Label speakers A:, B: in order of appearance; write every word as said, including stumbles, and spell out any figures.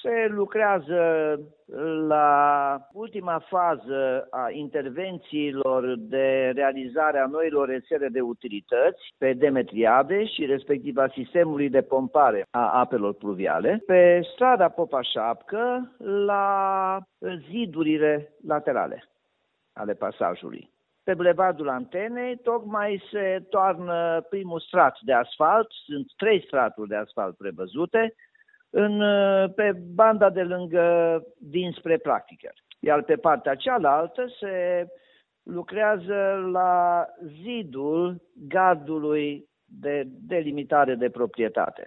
A: Se lucrează la ultima fază a intervențiilor de realizare a noilor rețele de utilități pe demetriade și respectiv a sistemului de pompare a apelor pluviale pe strada Popa Șapcă la zidurile laterale ale pasajului. Pe bulevardul Antenei tocmai se toarnă primul strat de asfalt, sunt trei straturi de asfalt prevăzute, în, pe banda de lângă dinspre Practică. Iar pe partea cealaltă se lucrează la zidul gardului de delimitare de proprietate.